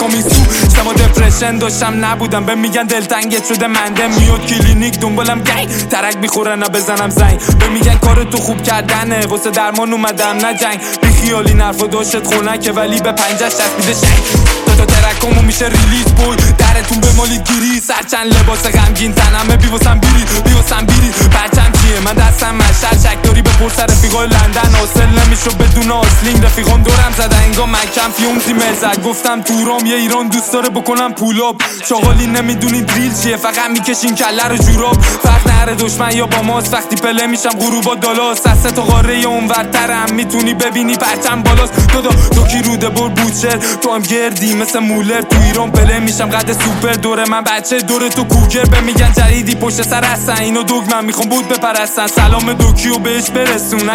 کمیسو شما دپرشن داشتم نبودم به میگن دلتنگت شده منده میاد کلینیک دنبالم گنگ ترک میخوره نه بزنم زنگ به میگن کار تو خوب کردنه واسه درمان اومدم نه جنگ بی خیالی نرفا داشت خونکه ولی به پنجش چسبیده شنگ تا ترکامو میشه ریلیز بوی درتون بمالید گیری سرچند لباس غمگین تنمه بیواسم بیری پرچم چیه من دستم مشل شک داری به پرس رفیقای لندن حاصل نمیشو بدون آسلینگ رفیقام دورم زده انگا مکم فیومزی مزد گفتم تورام یه ایران دوست داره بکنم پولاب شاغالی نمیدونی دریل چیه فقط میکشین کله رو جوراب فرق نره دشمن یا با ماست وقتی پله میشم غروبا دالاست از تو قاره اونورترم میتونی ببینی پرچم بالاست تو کی روده بر بوچر تو هم گردی مثل مولر تو ایران پله میشم قد سوپر دوره من بچه دوره تو کوگر به میگن جریدی پشت سر هستن اینو دوگ من میخوام بود بپرستن سلام دوکیو بهش برسون